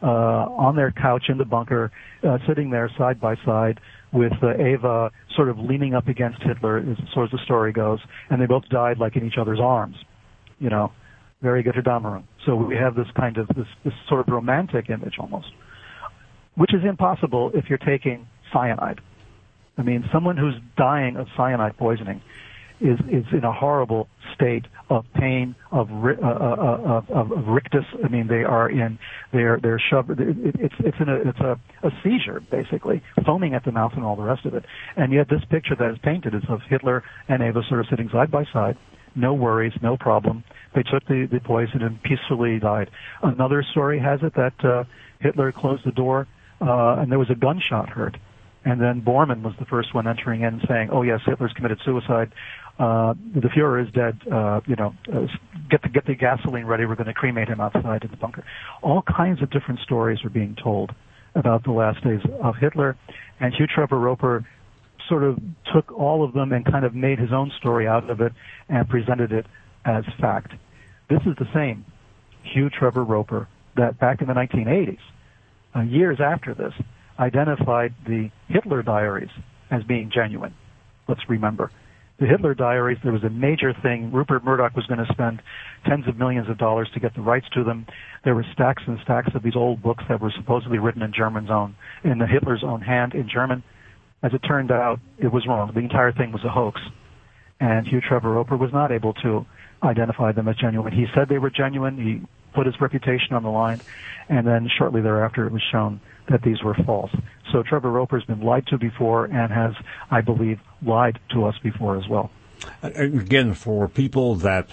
Speaker 2: uh, on their couch in the bunker, uh, sitting there side by side with uh, Eva sort of leaning up against Hitler, as far as the story goes, and they both died like in each other's arms, you know, very good Dahmerung. So we have this kind of, this, this sort of romantic image almost, which is impossible if you're taking cyanide. I mean, someone who's dying of cyanide poisoning is, is in a horrible state of pain, of, uh, uh, of, of, of rictus. I mean, they are in, they're, they're shoved, it, it's, it's in a, it's a, a seizure, basically, foaming at the mouth and all the rest of it. And yet this picture that is painted is of Hitler and Eva sort of sitting side by side, no worries, no problem. They took the, the poison and peacefully died. Another story has it that, uh, Hitler closed the door, uh, and there was a gunshot heard. And then Bormann was the first one entering in saying, oh yes, Hitler's committed suicide. Uh, the Fuhrer is dead. Uh, you know, uh, get the, get the gasoline ready. We're going to cremate him outside in the bunker. All kinds of different stories are being told about the last days of Hitler. And Hugh Trevor Roper sort of took all of them and kind of made his own story out of it and presented it as fact. This is the same Hugh Trevor Roper that back in the nineteen eighties, uh, years after this, identified the Hitler diaries as being genuine. Let's remember. The Hitler diaries, there was a major thing. Rupert Murdoch was going to spend tens of millions of dollars to get the rights to them. There were stacks and stacks of these old books that were supposedly written in German's own, in the Hitler's own hand in German. As it turned out, it was wrong. The entire thing was a hoax. And Hugh Trevor Roper was not able to identify them as genuine. He said they were genuine. He put his reputation on the line. And then shortly thereafter, it was shown that these were false. So Trevor Roper's been lied to before and has, I believe, lied to us before as well.
Speaker 1: Again, for people that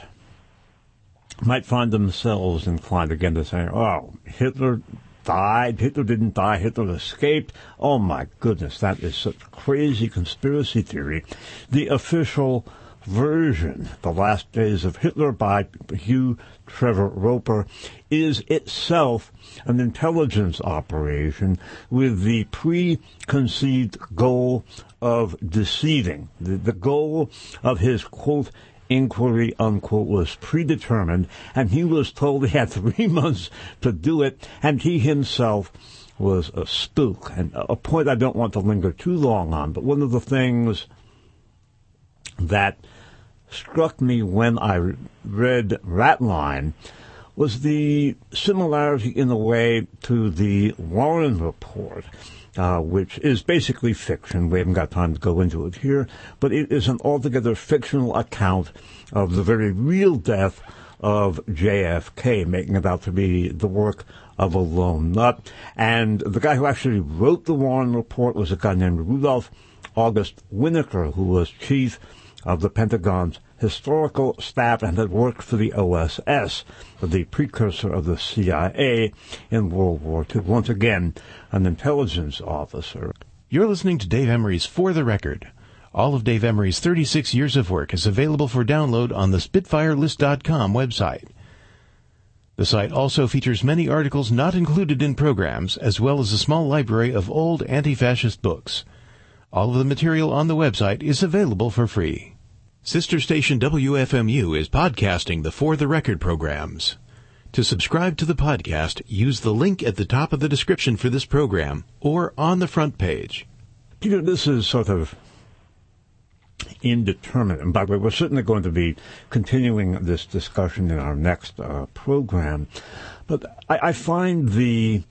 Speaker 1: might find themselves inclined again to say, oh, Hitler died, Hitler didn't die, Hitler escaped. Oh my goodness, that is such crazy conspiracy theory. The official version, The Last Days of Hitler by Hugh Trevor Roper, is itself an intelligence operation with the preconceived goal of deceiving. The, the goal of his, quote, inquiry, unquote, was predetermined, and he was told he had three months to do it, and he himself was a spook. And a point I don't want to linger too long on, but one of the things that struck me when I read Ratline was the similarity in a way to the Warren Report, uh, which is basically fiction. We haven't got time to go into it here, but it is an altogether fictional account of the very real death of J F K, making it out to be the work of a lone nut. And the guy who actually wrote the Warren Report was a guy named Rudolph August Winokur, who was chief of the Pentagon's historical staff and had worked for the O S S, the precursor of the C I A in World War Two. Once again, an intelligence officer.
Speaker 3: You're listening to Dave Emery's For the Record. All of Dave Emery's thirty-six years of work is available for download on the Spitfire List dot com website. The site also features many articles not included in programs, as well as a small library of old anti-fascist books. All of the material on the website is available for free. Sister station W F M U is podcasting the For the Record programs. To subscribe to the podcast, use the link at the top of the description for this program or on the front page.
Speaker 1: Peter, this is sort of indeterminate. And by the way, we're certainly going to be continuing this discussion in our next uh, program. But I, I find the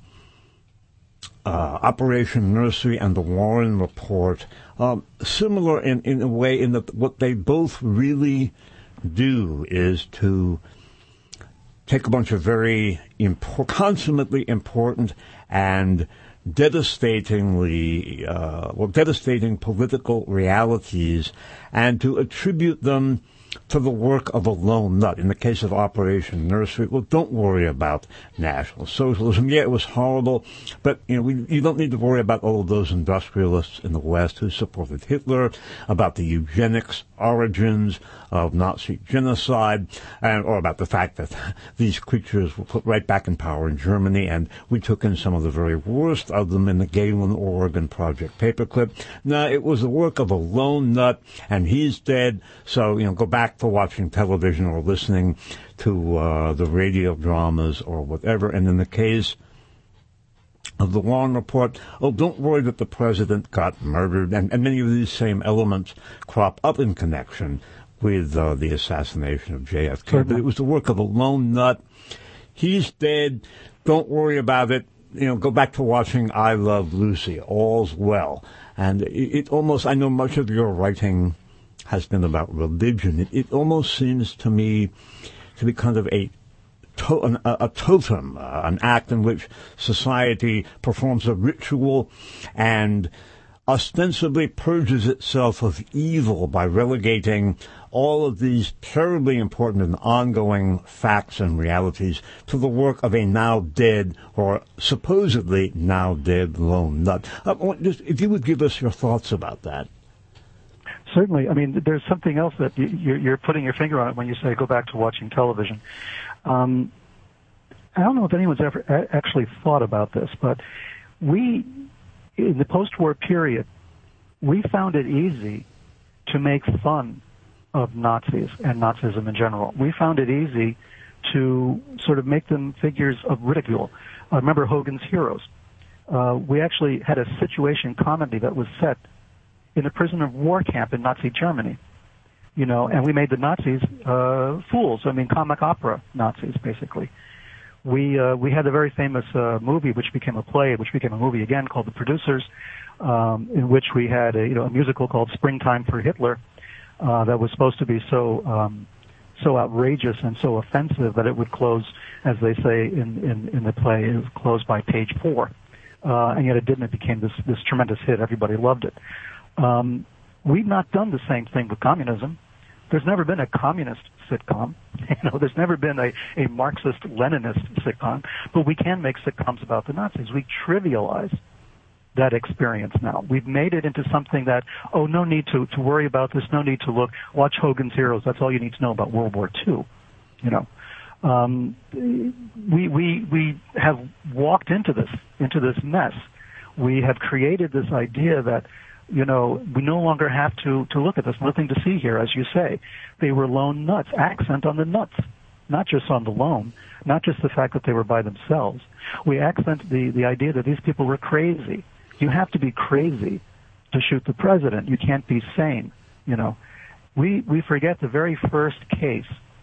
Speaker 1: uh, Operation Nursery and the Warren Report um, similar in, in a way in that what they both really do is to take a bunch of very impor- consummately important and devastatingly, uh, well, devastating political realities and to attribute them to the work of a lone nut. In the case of Operation Nursery, well, don't worry about National Socialism. Yeah, it was horrible, but you know, we, you don't need to worry about all of those industrialists in the West who supported Hitler, about the eugenics origins of Nazi genocide, and or about the fact that these creatures were put right back in power in Germany, and we took in some of the very worst of them in the Galen, Oregon Project Paperclip. No, it was the work of a lone nut, and he's dead. So, you know, go back to watching television or listening to uh, the radio dramas or whatever. And in the case of the Warren Report. Oh, don't worry that the president got murdered, and, and many of these same elements crop up in connection with uh, the assassination of J F K. Certainly. But it was the work of a lone nut. He's dead. Don't worry about it. You know, go back to watching I Love Lucy. All's well. And it, it almost, I know much of your writing has been about religion. It, it almost seems to me to be kind of a To, an, a, a totem, uh, an act in which society performs a ritual and ostensibly purges itself of evil by relegating all of these terribly important and ongoing facts and realities to the work of a now dead or supposedly now dead lone nut. Uh, just, if you would give us your thoughts about that.
Speaker 2: Certainly. I mean, there's something else that you, you're putting your finger on it when you say go back to watching television. Um, I don't know if anyone's ever a- actually thought about this, but we, in the post-war period, we found it easy to make fun of Nazis and Nazism in general. We found it easy to sort of make them figures of ridicule. I remember Hogan's Heroes. Uh, we actually had a situation comedy that was set in a prisoner of war camp in Nazi Germany. You know, and we made the Nazis uh, fools. I mean, comic opera Nazis, basically. We uh, we had a very famous uh, movie, which became a play, which became a movie again, called The Producers, um, in which we had a you know a musical called Springtime for Hitler, uh, that was supposed to be so um, so outrageous and so offensive that it would close, as they say in in, in the play, it would close by page four, uh, and yet it didn't. It became this this tremendous hit. Everybody loved it. Um, we've not done the same thing with communism. There's never been a communist sitcom. You know, there's never been a, a Marxist-Leninist sitcom, but we can make sitcoms about the Nazis. We trivialize that experience now. We've made it into something that, oh, no need to, to worry about this, no need to look, watch Hogan's Heroes. That's all you need to know about World War Two. You know, um, we, we, we have walked into this, into this mess. We have created this idea that, you know, we no longer have to, to look at this. Nothing to see here, as you say. They were lone nuts. Accent on the nuts, not just on the lone, not just the fact that they were by themselves. We accent the, the idea that these people were crazy. You have to be crazy to shoot the president. You can't be sane, you know. We, we forget the very first case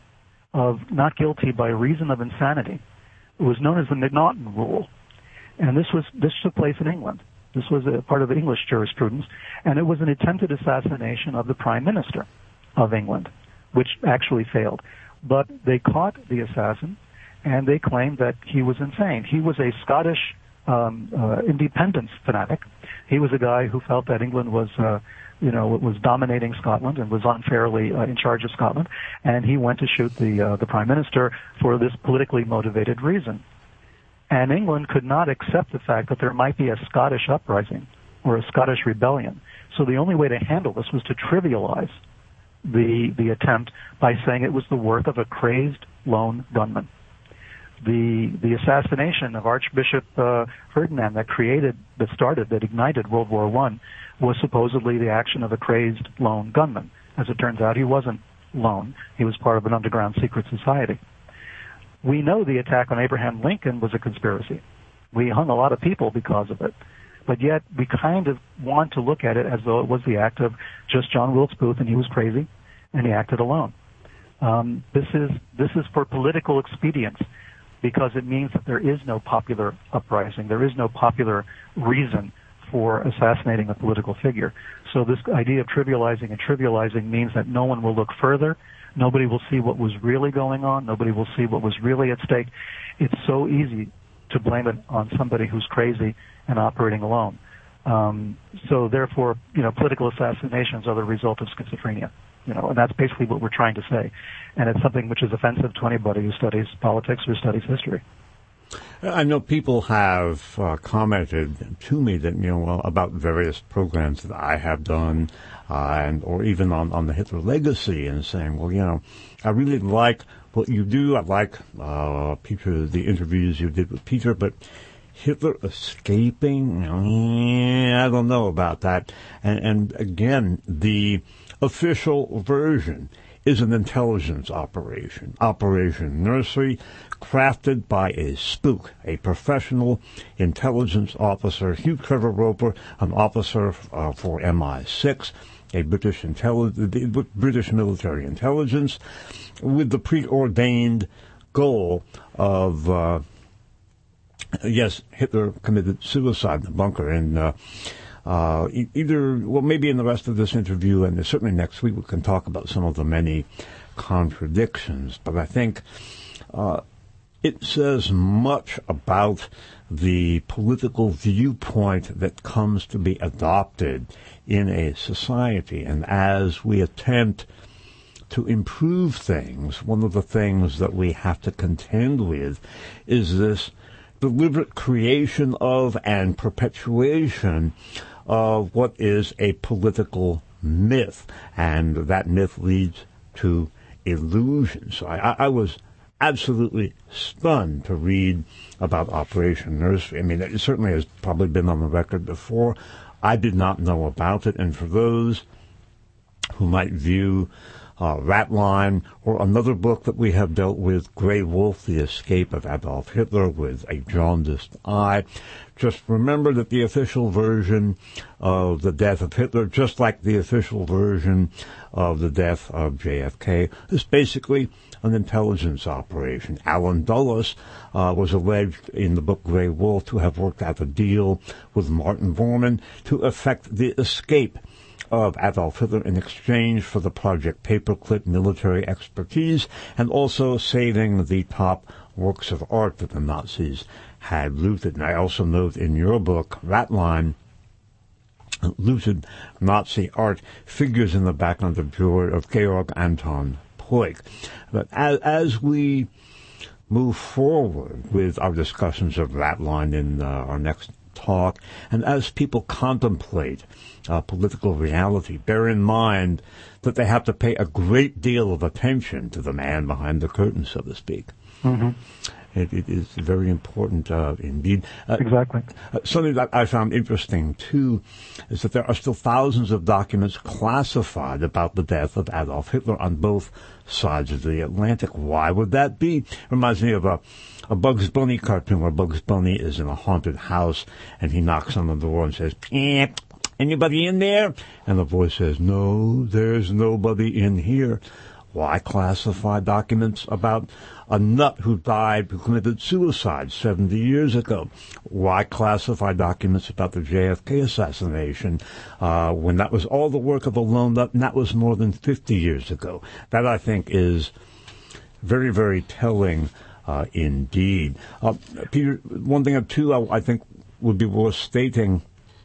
Speaker 2: of not guilty by reason of insanity. It was known as the McNaughton Rule. And this was, this took place in England. This was a part of English jurisprudence, and it was an attempted assassination of the Prime Minister of England, which actually failed. But they caught the assassin, and they claimed that he was insane. He was a Scottish um, uh, independence fanatic. He was a guy who felt that England was, uh, you know, was dominating Scotland and was unfairly uh, in charge of Scotland, and he went to shoot the uh, the Prime Minister for this politically motivated reason. And England could not accept the fact that there might be a Scottish uprising or a Scottish rebellion. So the only way to handle this was to trivialize the the attempt by saying it was the work of a crazed lone gunman. The the assassination of Archbishop uh, Ferdinand that created, that started, that ignited World War One was supposedly the action of a crazed lone gunman. As it turns out, he wasn't lone. He was part of an underground secret society. We know the attack on Abraham Lincoln was a conspiracy. We hung a lot of people because of it. But yet we kind of want to look at it as though it was the act of just John Wilkes Booth, and he was crazy, and he acted alone. Um, this is this is for political expedience, because it means that there is no popular uprising. There is no popular reason for assassinating a political figure. So this idea of trivializing and trivializing means that no one will look further. Nobody will see what was really going on. Nobody will see what was really at stake. It's so easy to blame it on somebody who's crazy and operating alone. Um, so therefore, you know, political assassinations are the result of schizophrenia. You know, and that's basically what we're trying to say. And it's something which is offensive to anybody who studies politics or studies history.
Speaker 1: I know people have uh, commented to me that, you know, well, about various programs that I have done, uh, and or even on, on the Hitler legacy, and saying, well, you know, I really like what you do. I like uh, Peter, the interviews you did with Peter, but Hitler escaping, I don't know about that. And, and again, the official version is an intelligence operation, Operation Nursery, crafted by a spook, a professional intelligence officer, Hugh Trevor Roper, an officer uh, for M I six, a British intelli- British military intelligence, with the preordained goal of, uh, yes, Hitler committed suicide in the bunker, and uh, uh, e- either, well, maybe in the rest of this interview, and certainly next week, we can talk about some of the many contradictions, but I think uh, it says much about the political viewpoint that comes to be adopted in a society. And as we attempt to improve things, one of the things that we have to contend with is this deliberate creation of and perpetuation of what is a political myth. And that myth leads to illusion. So I, I was absolutely stunned to read about Operation Nursery. I mean, it certainly has probably been on the record before. I did not know about it. And for those who might view uh, Ratline or another book that we have dealt with, Grey Wolf, The Escape of Adolf Hitler with a Jaundiced Eye, just remember that the official version of the death of Hitler, just like the official version of the death of J F K, is basically an intelligence operation. Alan Dulles uh, was alleged in the book Grey Wolf to have worked out a deal with Martin Bormann to effect the escape of Adolf Hitler in exchange for the Project Paperclip military expertise and also saving the top works of art that the Nazis had looted. And I also note in your book, Ratline, looted Nazi art figures in the back of the drawer of Georg Anton Puig. But as, as we move forward with our discussions of Ratline in uh, our next talk, and as people contemplate uh, political reality, bear in mind that they have to pay a great deal of attention to the man behind the curtain, so to speak.
Speaker 2: Mm-hmm.
Speaker 1: It, it is very important uh, indeed. Uh,
Speaker 2: exactly.
Speaker 1: Uh, something that I found interesting, too, is that there are still thousands of documents classified about the death of Adolf Hitler on both sides of the Atlantic. Why would that be? Reminds me of a, a Bugs Bunny cartoon where Bugs Bunny is in a haunted house and he knocks on the door and says, eh, anybody in there? And the voice says, no, there's nobody in here. Why classify documents about a nut who died, who committed suicide seventy years ago? Why classify documents about the J F K assassination uh, when that was all the work of a lone nut, and that was more than fifty years ago? That, I think, is very, very telling uh, indeed. Uh, Peter, one thing or two I, I think would be worth stating,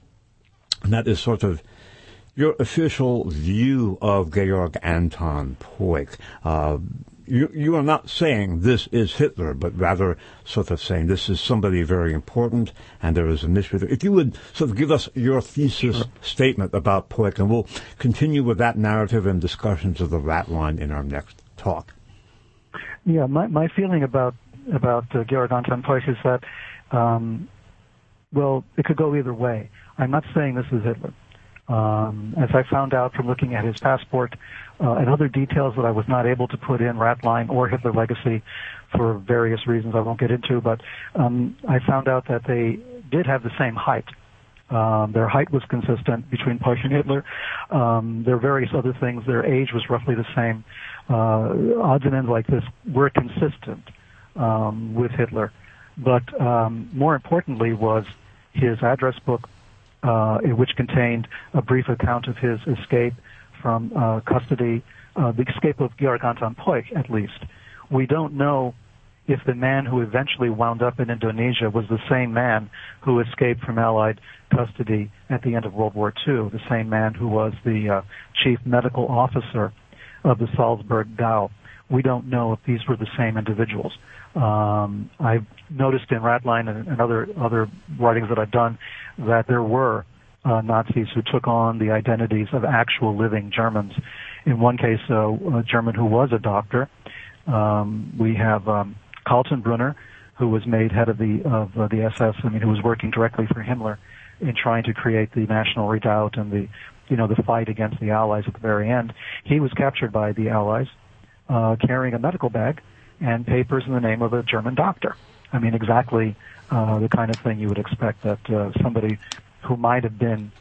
Speaker 1: and that is sort of your official view of Georg Anton Puig. Uh, you, you are not saying this is Hitler, but rather sort of saying this is somebody very important, and there is an issue there. If you would sort of give us your thesis sure. statement about Puig, and we'll continue with that narrative and discussions of the Ratline in our next talk.
Speaker 2: Yeah, my, my feeling about about uh, Georg Anton Puig is that, um, well, it could go either way. I'm not saying this is Hitler. Um, as I found out from looking at his passport uh, and other details that I was not able to put in Ratline or Hitler Legacy for various reasons I won't get into, but um, I found out that they did have the same height. Um, their height was consistent between Puig and Hitler. Um, there are various other things. Their age was roughly the same. Uh, odds and ends like this were consistent um, with Hitler. But um, more importantly was his address book, Uh, which contained a brief account of his escape from uh, custody, uh, the escape of Georg Anton Puig, at least. We don't know if the man who eventually wound up in Indonesia was the same man who escaped from Allied custody at the end of World War Two, the same man who was the uh, chief medical officer of the Salzburg Gau. We don't know if these were the same individuals. Um, I've noticed in Ratline and, and other other writings that I've done that there were uh, Nazis who took on the identities of actual living Germans. In one case, uh, a German who was a doctor. Um, we have um, Kaltenbrunner, who was made head of the of uh, the S S. I mean, who was working directly for Himmler in trying to create the National Redoubt and the you know, the fight against the Allies at the very end. He was captured by the Allies uh, carrying a medical bag and papers in the name of a German doctor. I mean, exactly uh, the kind of thing you would expect that uh, somebody who might have been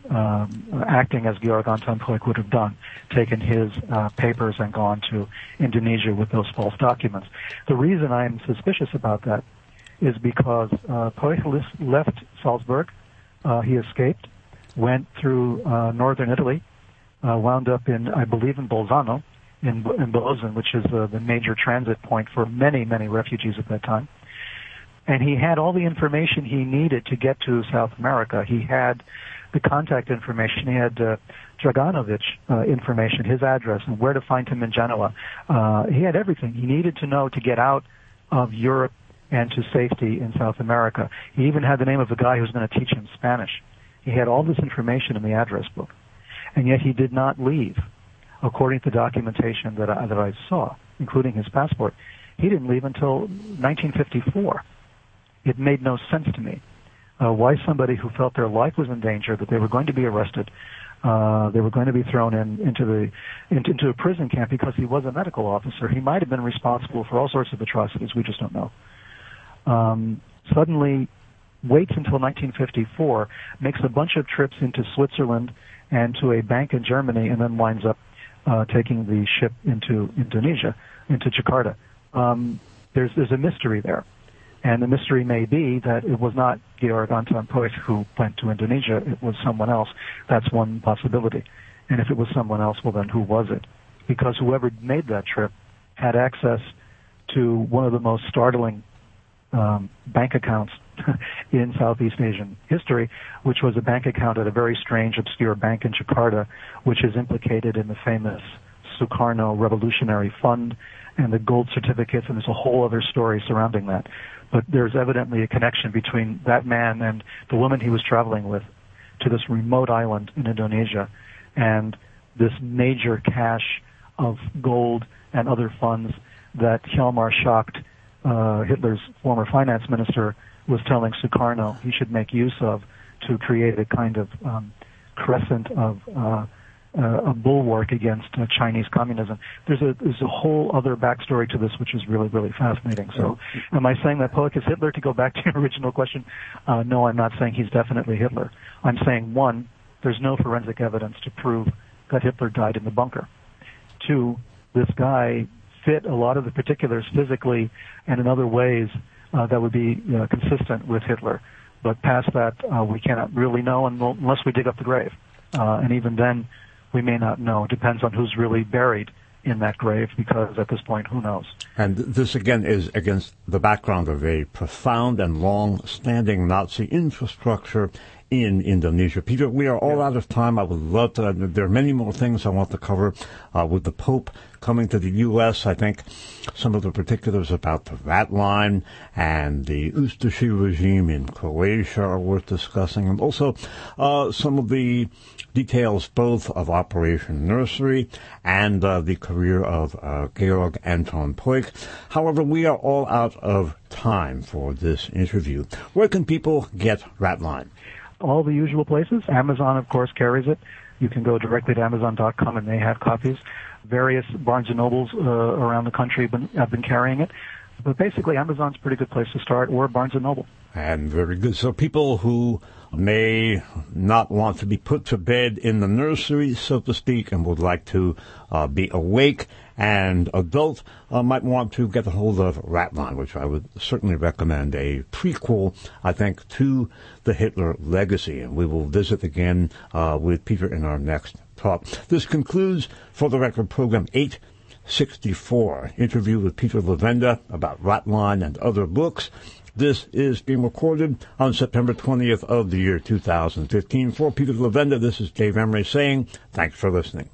Speaker 2: um, acting as Georg Anton Puig would have done, taken his uh, papers and gone to Indonesia with those false documents. The reason I'm suspicious about that is because uh, Puig left Salzburg, uh, he escaped, went through uh, northern Italy, uh, wound up in, I believe, in Bolzano, in, in Bolzano, which is uh, the major transit point for many, many refugees at that time. And he had all the information he needed to get to South America. He had the contact information. He had uh, Draganovic uh, information, his address, and where to find him in Genoa. Uh, he had everything he needed to know to get out of Europe and to safety in South America. He even had the name of the guy who was going to teach him Spanish. He had all this information in the address book, and yet he did not leave, according to the documentation that I, that I saw, including his passport. He didn't leave until nineteen fifty-four. It made no sense to me uh, why somebody who felt their life was in danger, that they were going to be arrested, uh, they were going to be thrown in into the into, into a prison camp because he was a medical officer. He might have been responsible for all sorts of atrocities. We just don't know. Um, suddenly waits until nineteen fifty-four, makes a bunch of trips into Switzerland and to a bank in Germany, and then winds up uh, taking the ship into Indonesia, into Jakarta. Um, there's there's a mystery there. And the mystery may be that it was not Georg Anton Puig who went to Indonesia, it was someone else. That's one possibility. And if it was someone else, well then who was it? Because whoever made that trip had access to one of the most startling um, bank accounts in Southeast Asian history, which was a bank account at a very strange, obscure bank in Jakarta, which is implicated in the famous Sukarno Revolutionary Fund and the gold certificates, and there's a whole other story surrounding that. But there's evidently a connection between that man and the woman he was traveling with to this remote island in Indonesia, and this major cache of gold and other funds that Hjalmar Schacht, uh, Hitler's former finance minister, was telling Sukarno he should make use of to create a kind of um, crescent of uh, Uh, a bulwark against uh, Chinese communism. There's a there's a whole other backstory to this, which is really, really fascinating. So, am I saying that Puig is Hitler? To go back to your original question, uh, no, I'm not saying he's definitely Hitler. I'm saying, one, there's no forensic evidence to prove that Hitler died in the bunker. Two, this guy fit a lot of the particulars physically and in other ways uh, that would be uh, consistent with Hitler. But past that, uh, we cannot really know unless we dig up the grave. Uh, and even then, we may not know. It depends on who's really buried in that grave, because at this point, who knows?
Speaker 1: And this, again, is against the background of a profound and long-standing Nazi infrastructure in Indonesia. Peter, we are all yeah. out of time. I would love to. There are many more things I want to cover uh, with the Pope coming to the U S. I think some of the particulars about the Rat Line and the Ustashi regime in Croatia are worth discussing, and also uh, some of the details both of Operation Nursery and uh, the career of uh, Georg Anton Puig. However, we are all out of time for this interview. Where can people get Rat Line?
Speaker 2: All the usual places. Amazon, of course, carries it. You can go directly to Amazon dot com and they have copies. Various Barnes and Nobles uh, around the country have been, have been carrying it. But basically, Amazon's a pretty good place to start, or Barnes and Noble.
Speaker 1: And very good. So people who may not want to be put to bed in the nursery, so to speak, and would like to uh, be awake and adult, uh, might want to get a hold of Rat Line, which I would certainly recommend, a prequel, I think, to the Hitler legacy. And we will visit again uh, with Peter in our next talk. This concludes For the Record program eight sixty-four, interview with Peter Levenda about Rat Line and other books. This is being recorded on September twentieth of the year two thousand fifteen. For Peter Levenda, this is Dave Emery saying thanks for listening.